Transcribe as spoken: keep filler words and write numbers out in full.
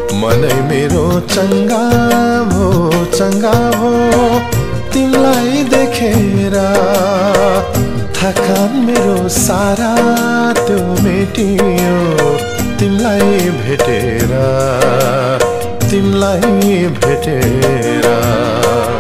मनै मेरो चङ्गा भो चङ्गा भो तिमलाई देखेर थकान मेरो सारा त्यो मेटियो तिमलाई भेटेर तिमलाई भेटेर